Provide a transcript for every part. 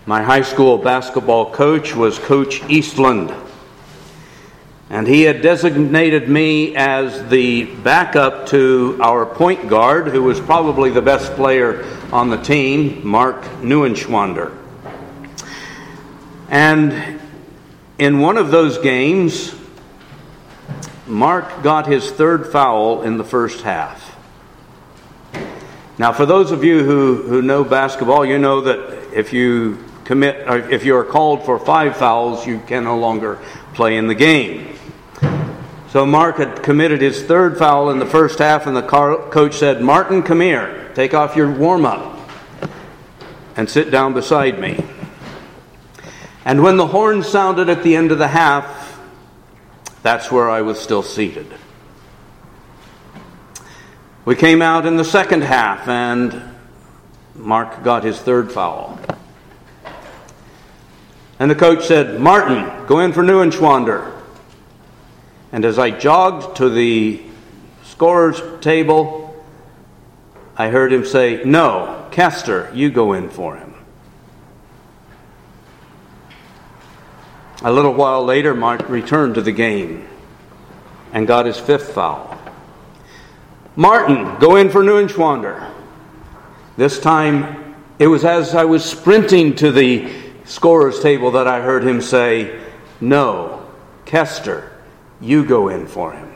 My high school basketball coach was Coach Eastland, and he had designated me as the backup to our point guard, who was probably the best player on the team, Mark Neuenschwander. And in one of those games, Mark got his third foul in the first half. Now, for those of you who know basketball, you know that if you are called for 5 fouls, you can no longer play in the game. So Mark had committed his third foul in the first half, and the coach said, "Martin, come here. Take off your warm-up and sit down beside me." And when the horn sounded at the end of the half, that's where I was still seated. We came out in the second half, and Mark got his third foul. And the coach said, "Martin, go in for Neuenschwander." And as I jogged to the scorer's table, I heard him say, "No, Kester, you go in for him." A little while later, Mark returned to the game and got his 5th foul. "Martin, go in for Neuenschwander." This time, it was as I was sprinting to the scorer's table that I heard him say, "No, Kester, you go in for him."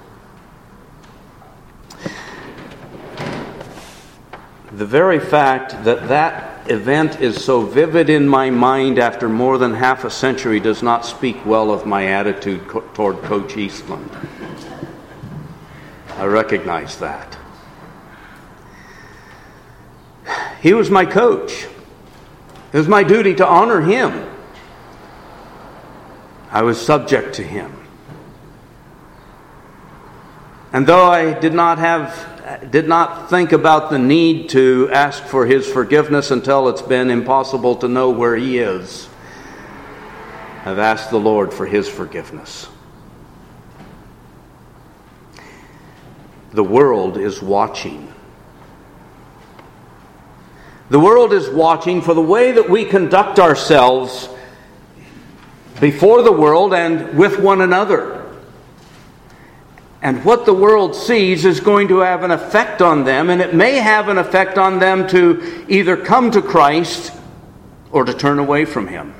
The very fact that that event is so vivid in my mind after more than half a century does not speak well of my attitude toward Coach Eastland. I recognize that. He was my coach. It was my duty to honor him. I was subject to him. And though I did not think about the need to ask for his forgiveness until it's been impossible to know where he is, I've asked the Lord for his forgiveness. The world is watching. The world is watching for the way that we conduct ourselves before the world and with one another. And what the world sees is going to have an effect on them, and it may have an effect on them to either come to Christ or to turn away from Him.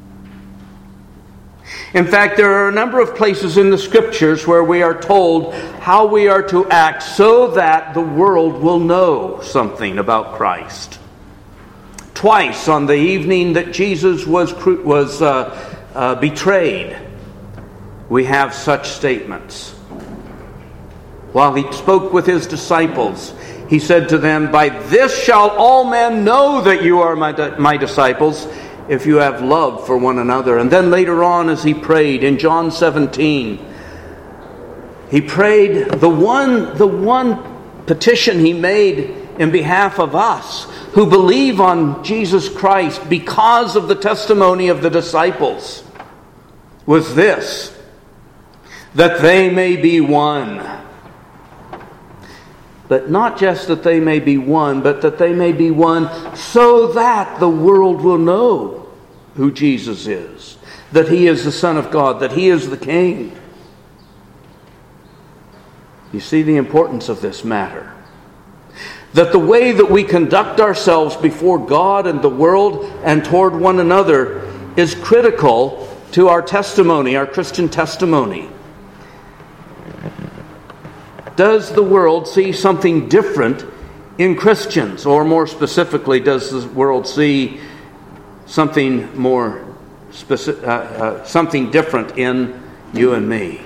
In fact, there are a number of places in the Scriptures where we are told how we are to act so that the world will know something about Christ. Twice on the evening that Jesus was betrayed, we have such statements. While he spoke with his disciples, he said to them, "By this shall all men know that you are my disciples, if you have love for one another." And then later on, as he prayed in John 17, he prayed the one petition he made in behalf of us who believe on Jesus Christ because of the testimony of the disciples, was this: that they may be one. But not just that they may be one, but that they may be one so that the world will know who Jesus is, that He is the Son of God, that He is the King. You see the importance of this matter. That the way that we conduct ourselves before God and the world and toward one another is critical to our testimony, our Christian testimony. Does the world see something different in Christians? Or more specifically, does the world see something more something different in you and me?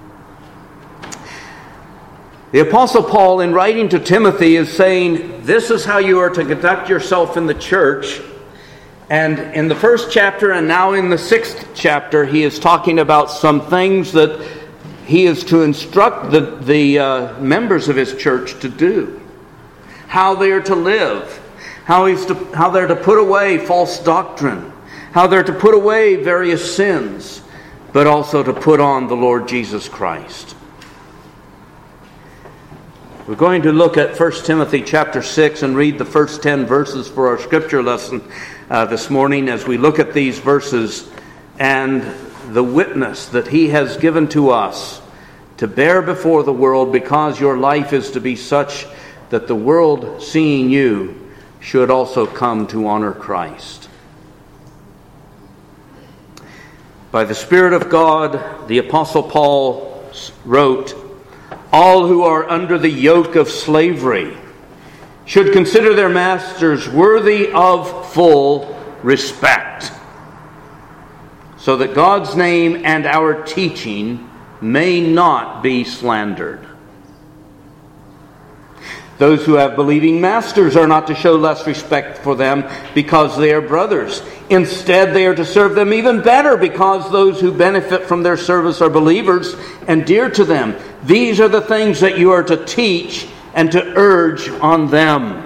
The Apostle Paul, in writing to Timothy, is saying, this is how you are to conduct yourself in the church. And in the first chapter and now in the 6th chapter, he is talking about some things that he is to instruct the members of his church to do. How they are to live. How they're to put away false doctrine. How they're to put away various sins. But also to put on the Lord Jesus Christ. We're going to look at 1 Timothy chapter 6 and read the first 10 verses for our scripture lesson. this morning as we look at these verses and the witness that He has given to us to bear before the world, because your life is to be such that the world, seeing you, should also come to honor Christ. By the Spirit of God, the Apostle Paul wrote, "All who are under the yoke of slavery should consider their masters worthy of full respect, so that God's name and our teaching may not be slandered." Those who have believing masters are not to show less respect for them because they are brothers. Instead, they are to serve them even better because those who benefit from their service are believers and dear to them. These are the things that you are to teach and to urge on them.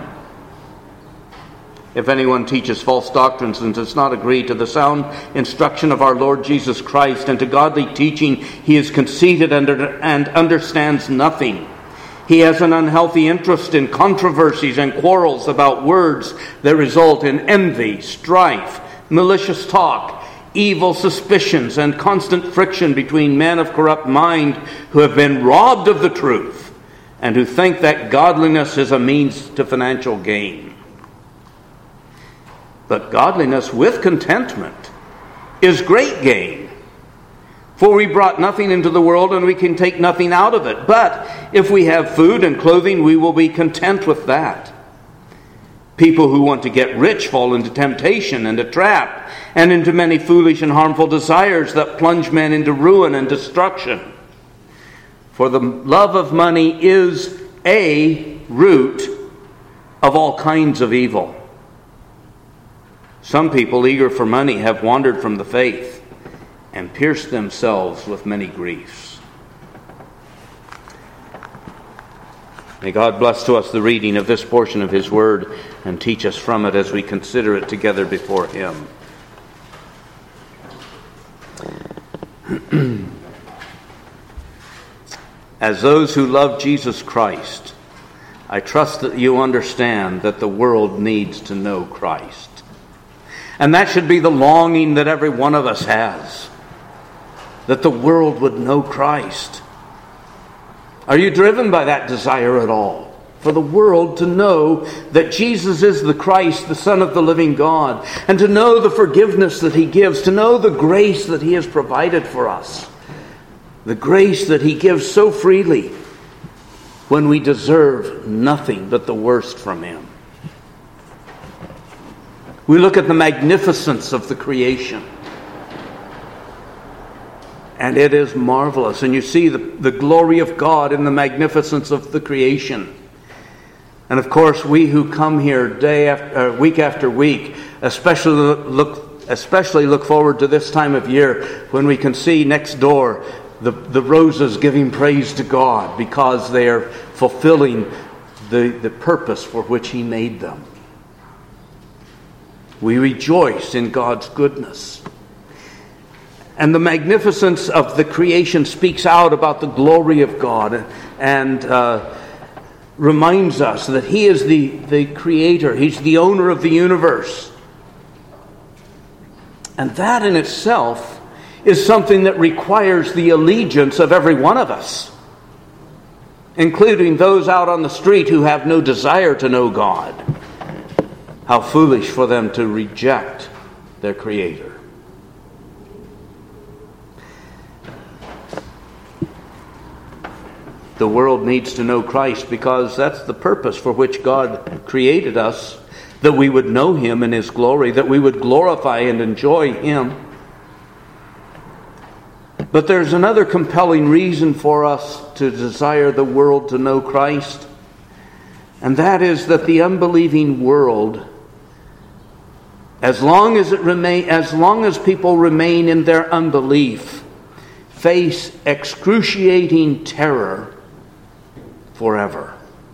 If anyone teaches false doctrines and does not agree to the sound instruction of our Lord Jesus Christ and to godly teaching, he is conceited and understands nothing. He has an unhealthy interest in controversies and quarrels about words that result in envy, strife, malicious talk, evil suspicions, and constant friction between men of corrupt mind who have been robbed of the truth and who think that godliness is a means to financial gain. But godliness with contentment is great gain. For we brought nothing into the world, and we can take nothing out of it. But if we have food and clothing, we will be content with that. People who want to get rich fall into temptation and a trap, and into many foolish and harmful desires that plunge men into ruin and destruction. For the love of money is a root of all kinds of evil. Some people eager for money have wandered from the faith and pierced themselves with many griefs. May God bless to us the reading of this portion of His Word and teach us from it as we consider it together before Him. As those who love Jesus Christ, I trust that you understand that the world needs to know Christ. And that should be the longing that every one of us has, that the world would know Christ. Are you driven by that desire at all? For the world to know that Jesus is the Christ, the Son of the living God, and to know the forgiveness that He gives, to know the grace that He has provided for us, the grace that He gives so freely when we deserve nothing but the worst from Him. We look at the magnificence of the creation, and it is marvelous. And you see the glory of God in the magnificence of the creation. And of course, we who come here week after week, especially look forward to this time of year when we can see next door the roses giving praise to God because they are fulfilling the purpose for which He made them. We rejoice in God's goodness. And the magnificence of the creation speaks out about the glory of God and reminds us that He is the creator. He's the owner of the universe. And that in itself is something that requires the allegiance of every one of us, including those out on the street who have no desire to know God. How foolish for them to reject their Creator. The world needs to know Christ because that's the purpose for which God created us, that we would know Him in His glory, that we would glorify and enjoy Him. But there's another compelling reason for us to desire the world to know Christ, and that is that the unbelieving world, as long as people remain in their unbelief, face excruciating terror forever.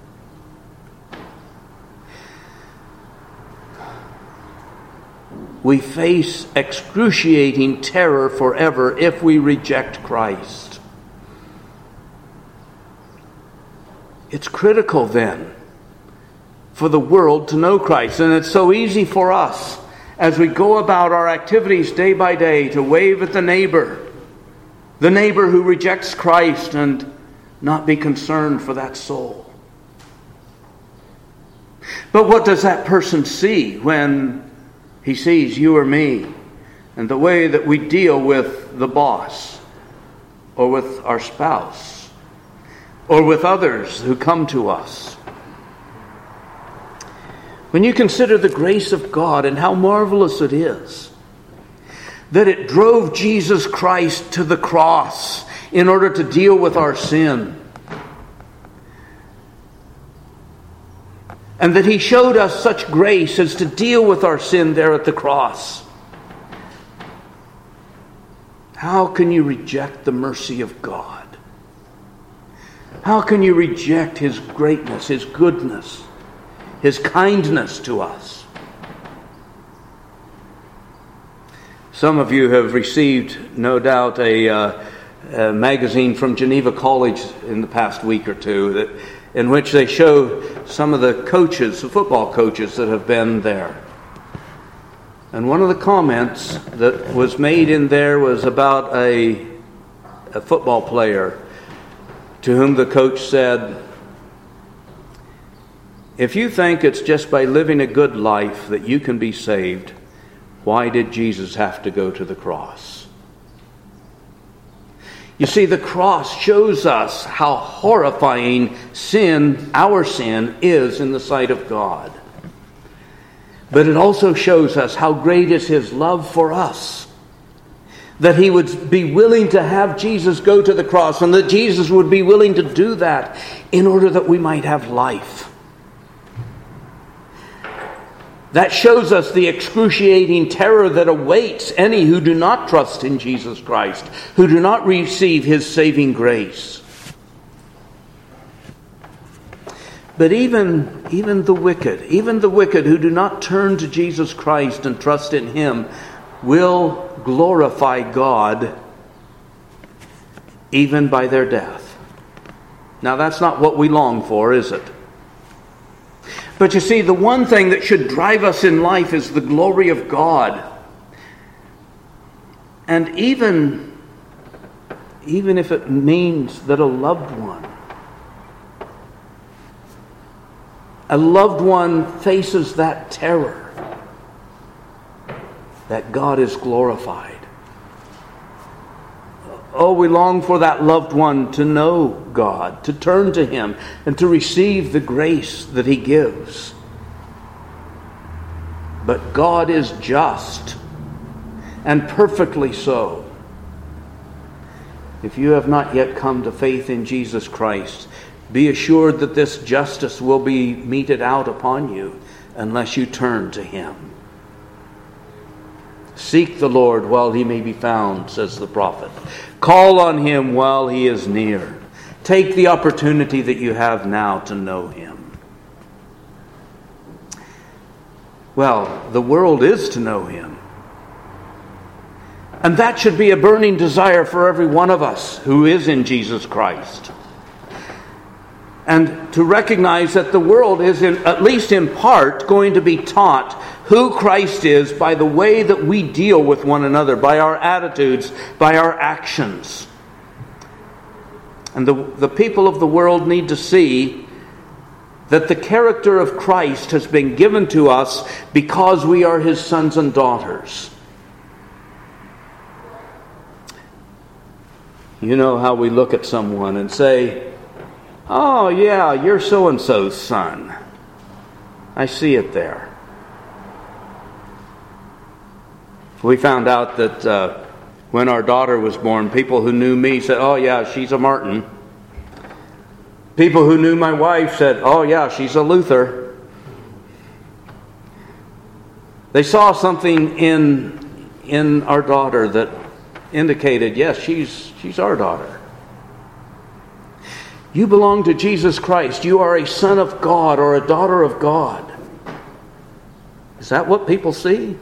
We face excruciating terror forever if we reject Christ. It's critical then for the world to know Christ, and it's so easy for us as we go about our activities day by day to wave at the neighbor who rejects Christ, and not be concerned for that soul. But what does that person see when he sees you or me and the way that we deal with the boss, or with our spouse, or with others who come to us? When you consider the grace of God and how marvelous it is that it drove Jesus Christ to the cross in order to deal with our sin, and that He showed us such grace as to deal with our sin there at the cross, how can you reject the mercy of God? How can you reject His greatness, His goodness, His kindness to us? Some of you have received, no doubt, a magazine from Geneva College in the past week or two, in which they show some of the coaches, the football coaches that have been there. And one of the comments that was made in there was about a football player to whom the coach said, "If you think it's just by living a good life that you can be saved, why did Jesus have to go to the cross?" You see, the cross shows us how horrifying sin, our sin, is in the sight of God. But it also shows us how great is His love for us, that He would be willing to have Jesus go to the cross, and that Jesus would be willing to do that in order that we might have life. That shows us the excruciating terror that awaits any who do not trust in Jesus Christ, who do not receive His saving grace. But even the wicked who do not turn to Jesus Christ and trust in Him, will glorify God even by their death. Now, that's not what we long for, is it? But you see, the one thing that should drive us in life is the glory of God. And even if it means that a loved one faces that terror, that God is glorified. Oh, we long for that loved one to know God, to turn to Him, and to receive the grace that He gives. But God is just, and perfectly so. If you have not yet come to faith in Jesus Christ, be assured that this justice will be meted out upon you unless you turn to Him. Seek the Lord while He may be found, says the prophet. Call on Him while He is near. Take the opportunity that you have now to know Him. Well, the world is to know Him. And that should be a burning desire for every one of us who is in Jesus Christ. And to recognize that the world is, at least in part, going to be taught who Christ is by the way that we deal with one another, by our attitudes, by our actions. And the people of the world need to see that the character of Christ has been given to us because we are His sons and daughters. You know how we look at someone and say, "Oh yeah, you're so-and-so's son. I see it there." We found out that when our daughter was born, people who knew me said, "Oh yeah, she's a Martin." People who knew my wife said, "Oh yeah, she's a Luther." They saw something in our daughter that indicated, yes, she's our daughter. You belong to Jesus Christ. You are a son of God or a daughter of God. Is that what people see?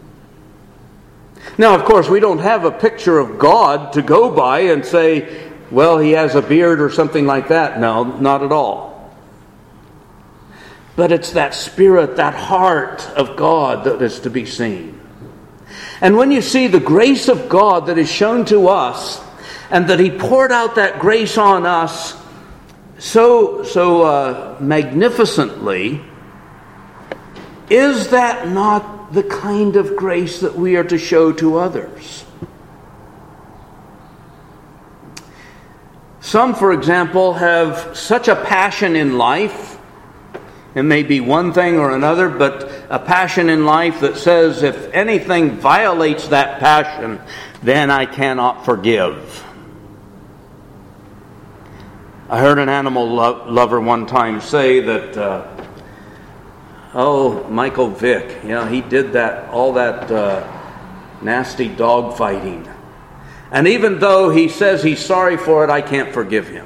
Now, of course, we don't have a picture of God to go by and say, well, He has a beard or something like that. No, not at all. But it's that spirit, that heart of God that is to be seen. And when you see the grace of God that is shown to us, and that He poured out that grace on us so magnificently, is that not the kind of grace that we are to show to others? Some, for example, have such a passion in life. It may be one thing or another, but a passion in life that says if anything violates that passion, then I cannot forgive. I heard an animal lover one time say that, Michael Vick, he did all that nasty dog fighting. And even though he says he's sorry for it, I can't forgive him.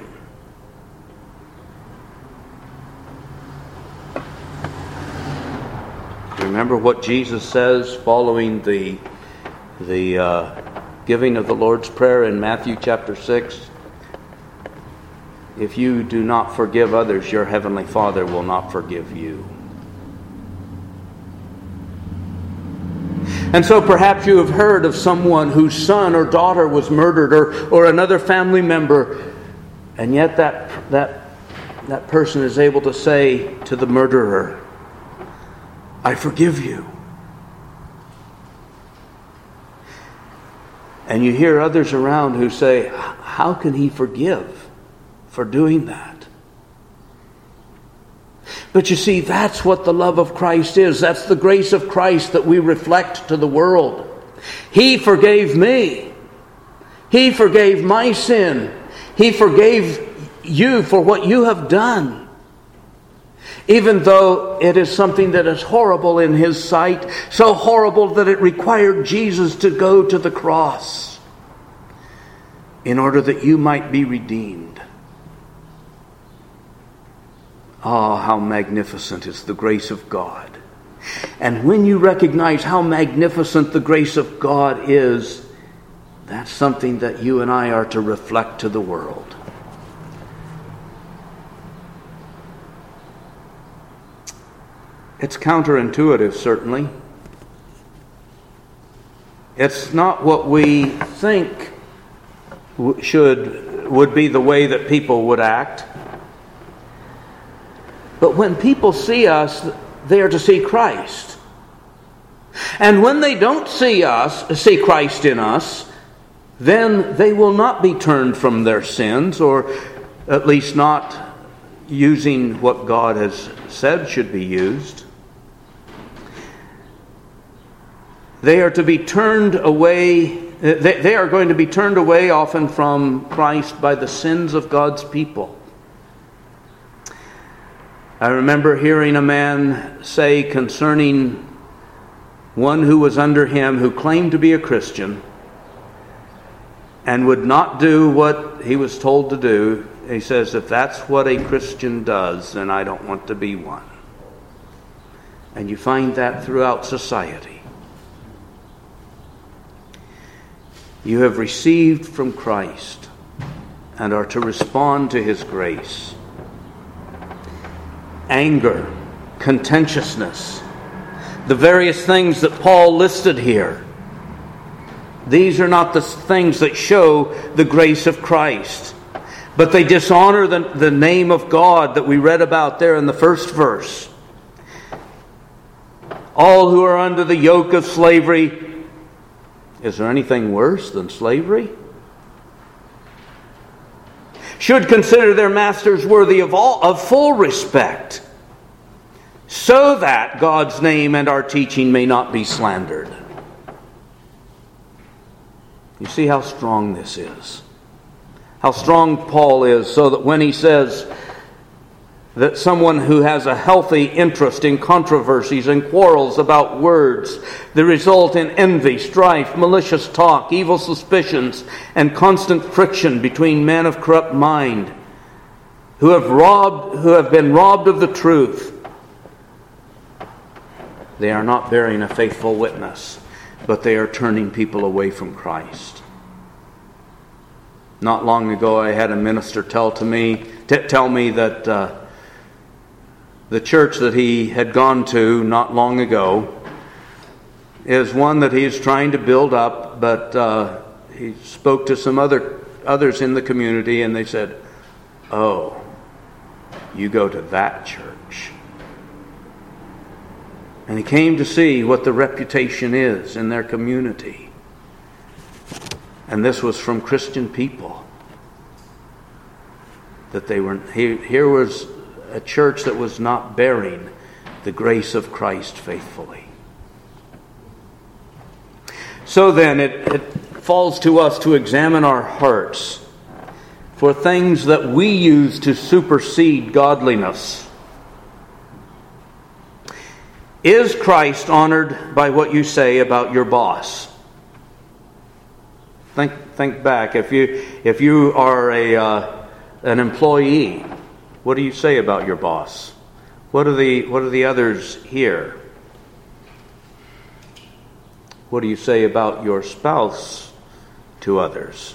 Remember what Jesus says following the giving of the Lord's Prayer in Matthew chapter 6? If you do not forgive others, your heavenly Father will not forgive you. And so perhaps you have heard of someone whose son or daughter was murdered, or another family member, and yet that person is able to say to the murderer, I forgive you. And you hear others around who say, how can he forgive for doing that? But you see, that's what the love of Christ is. That's the grace of Christ that we reflect to the world. He forgave me. He forgave my sin. He forgave you for what you have done. Even though it is something that is horrible in His sight, so horrible that it required Jesus to go to the cross in order that you might be redeemed. Oh, how magnificent is the grace of God. And when you recognize how magnificent the grace of God is, that's something that you and I are to reflect to the world. It's counterintuitive, certainly. It's not what we think would be the way that people would act. But when people see us, they are to see Christ. And when they don't see Christ in us, then they will not be turned from their sins, or at least not using what God has said should be used. They are to be turned away. They are going to be turned away often from Christ by the sins of God's people. I remember hearing a man say concerning one who was under him who claimed to be a Christian and would not do what he was told to do. He says, if that's what a Christian does, then I don't want to be one. And you find that throughout society. You have received from Christ and are to respond to His grace. Anger, contentiousness, the various things that Paul listed here. These are not the things that show the grace of Christ, but they dishonor the name of God that we read about there in the first verse. All who are under the yoke of slavery. Is there anything worse than slavery? Should consider their masters worthy of full respect, so that God's name and our teaching may not be slandered. You see how strong this is. How strong Paul is, so that when he says that someone who has a healthy interest in controversies and quarrels about words that result in envy, strife, malicious talk, evil suspicions, and constant friction between men of corrupt mind, who have been robbed of the truth, they are not bearing a faithful witness, but they are turning people away from Christ. Not long ago, I had a minister tell me that the church that he had gone to not long ago is one that he's trying to build up, but he spoke to some others in the community, and they said, "Oh, you go to that church." And he came to see what the reputation is in their community. And this was from Christian people. That they were here was a church that was not bearing the grace of Christ faithfully. So then it falls to us to examine our hearts for things that we use to supersede godliness. Is Christ honored by what you say about your boss? Think back. If you are an employee, what do you say about your boss? What do the others hear? What do you say about your spouse to others?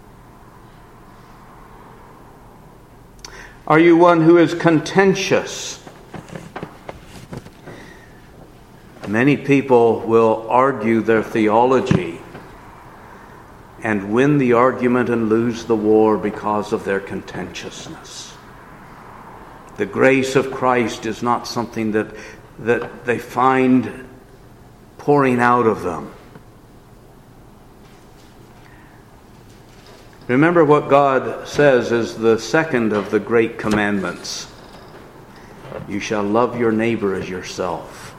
Are you one who is contentious? Many people will argue their theology and win the argument and lose the war because of their contentiousness. The grace of Christ is not something that they find pouring out of them. Remember what God says is the second of the great commandments. You shall love your neighbor as yourself.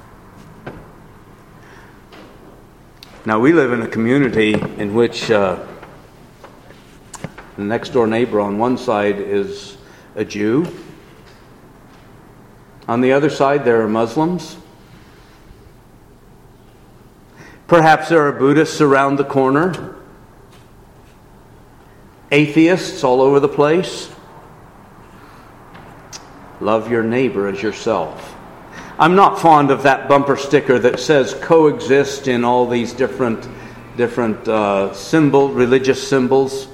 Now we live in a community in which the next door neighbor on one side is a Jew. On the other side there are Muslims. Perhaps there are Buddhists around the corner. Atheists all over the place. Love your neighbor as yourself. I'm not fond of that bumper sticker that says coexist in all these different religious symbols,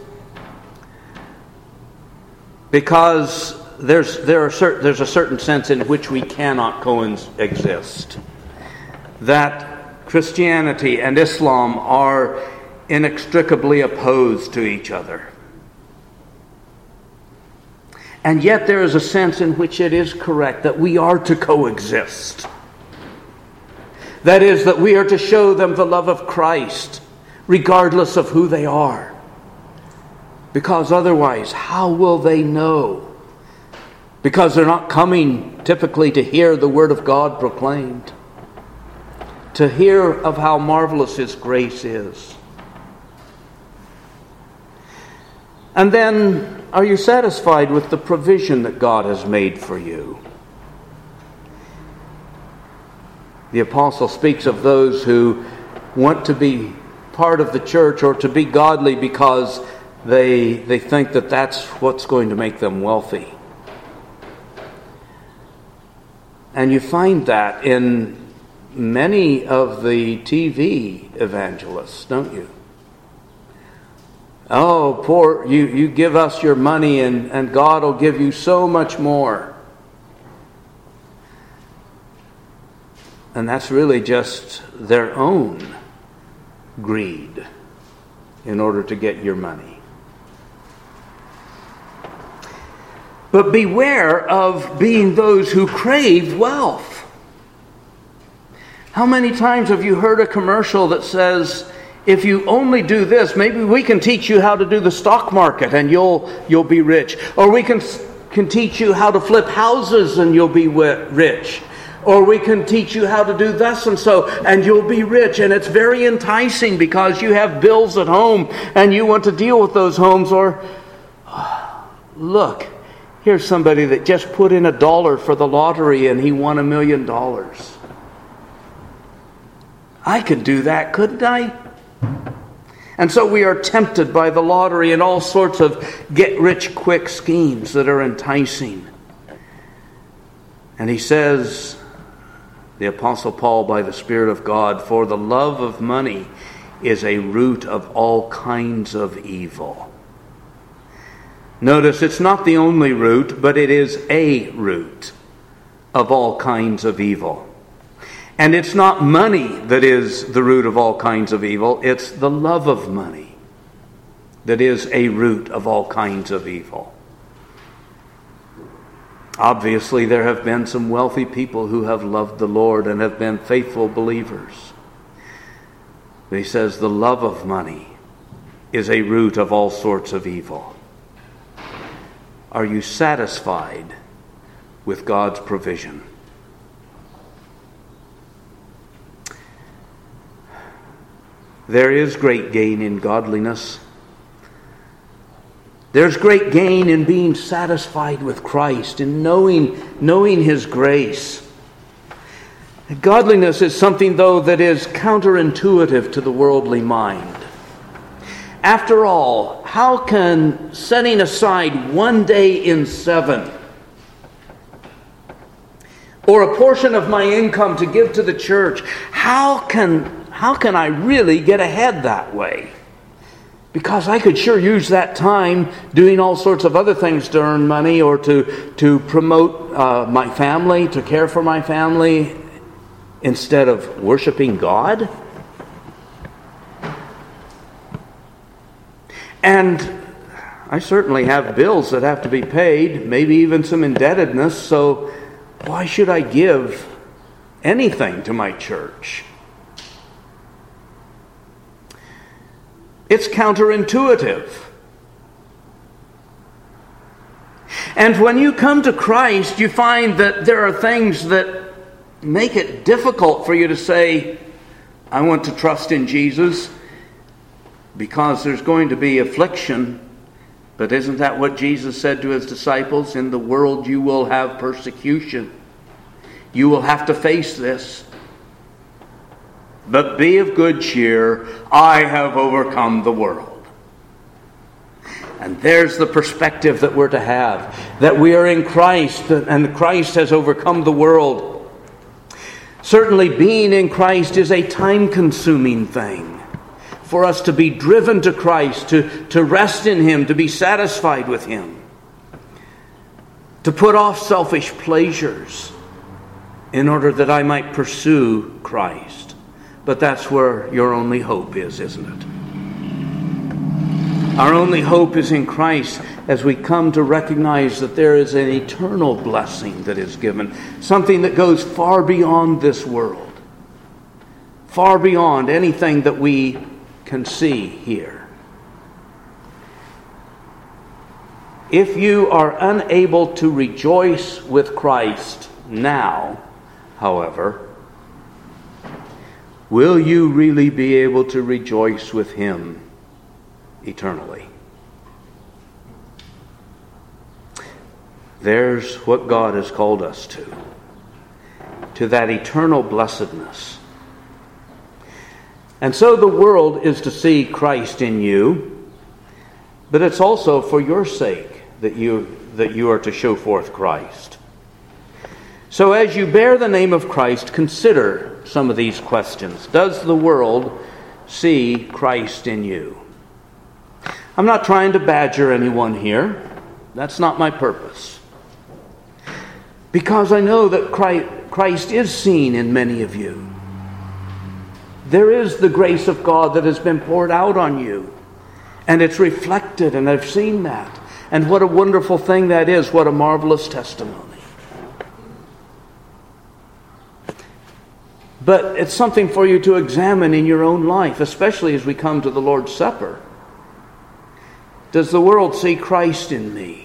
because there's a certain sense in which we cannot coexist. That Christianity and Islam are inextricably opposed to each other. And yet there is a sense in which it is correct that we are to coexist. That is, that we are to show them the love of Christ, regardless of who they are. Because otherwise, how will they know? Because they're not coming typically to hear the Word of God proclaimed, to hear of how marvelous His grace is. And then, are you satisfied with the provision that God has made for you? The apostle speaks of those who want to be part of the church or to be godly because they think that that's what's going to make them wealthy. And you find that in many of the TV evangelists, don't you? Oh, poor, you give us your money and God will give you so much more. And that's really just their own greed in order to get your money. But beware of being those who crave wealth. How many times have you heard a commercial that says, if you only do this, maybe we can teach you how to do the stock market and you'll be rich. Or we can teach you how to flip houses and you'll be rich. Or we can teach you how to do this and so and you'll be rich. And it's very enticing because you have bills at home and you want to deal with those homes. Or, look, here's somebody that just put in $1 for the lottery and he won $1 million. I could do that, couldn't I? And so we are tempted by the lottery and all sorts of get-rich-quick schemes that are enticing. And he says, the Apostle Paul, by the Spirit of God, for the love of money is a root of all kinds of evil. Notice it's not the only root, but it is a root. of all kinds of evil. And it's not money that is the root of all kinds of evil. It's the love of money that is a root of all kinds of evil. Obviously, there have been some wealthy people who have loved the Lord and have been faithful believers. But he says the love of money is a root of all sorts of evil. Are you satisfied with God's provision? There is great gain in godliness. There's great gain in being satisfied with Christ, in knowing His grace. Godliness is something, though, that is counterintuitive to the worldly mind. After all, how can setting aside one day in 7 or a portion of my income to give to the church, how can I really get ahead that way? Because I could sure use that time doing all sorts of other things to earn money or to promote my family, to care for my family, instead of worshiping God. And I certainly have bills that have to be paid, maybe even some indebtedness, so why should I give anything to my church? It's counterintuitive. And when you come to Christ, you find that there are things that make it difficult for you to say, I want to trust in Jesus, because there's going to be affliction. But isn't that what Jesus said to His disciples? In the world you will have persecution. You will have to face this. But be of good cheer, I have overcome the world. And there's the perspective that we're to have, that we are in Christ, and Christ has overcome the world. Certainly being in Christ is a time-consuming thing. For us to be driven to Christ, to rest in Him, to be satisfied with Him, to put off selfish pleasures in order that I might pursue Christ. But that's where your only hope is, isn't it? Our only hope is in Christ as we come to recognize that there is an eternal blessing that is given, something that goes far beyond this world, far beyond anything that we can see here. If you are unable to rejoice with Christ now, however, will you really be able to rejoice with Him eternally? There's what God has called us to that eternal blessedness. And so the world is to see Christ in you, but it's also for your sake that you are to show forth Christ. So as you bear the name of Christ, consider some of these questions. Does the world see Christ in you? I'm not trying to badger anyone here. That's not my purpose. Because I know that Christ is seen in many of you. There is the grace of God that has been poured out on you. And it's reflected, and I've seen that. And what a wonderful thing that is. What a marvelous testimony. But it's something for you to examine in your own life, especially as we come to the Lord's Supper. Does the world see Christ in me?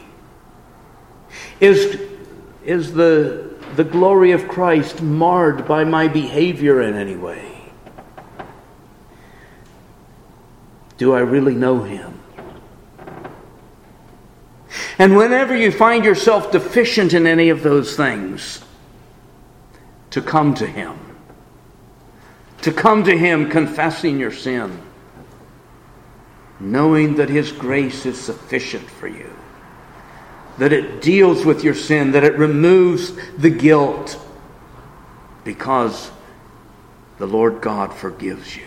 Is the glory of Christ marred by my behavior in any way? Do I really know Him? And whenever you find yourself deficient in any of those things, to come to Him. To come to Him confessing your sin, knowing that His grace is sufficient for you, that it deals with your sin, that it removes the guilt, because the Lord God forgives you.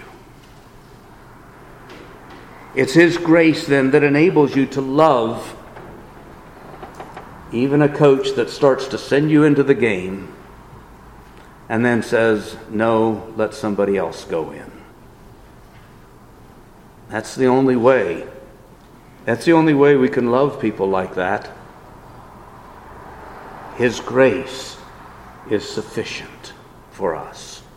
It's His grace then that enables you to love Even a coach that starts to send you into the game and then says, no, let somebody else go in. That's the only way. That's the only way we can love people like that. His grace is sufficient for us.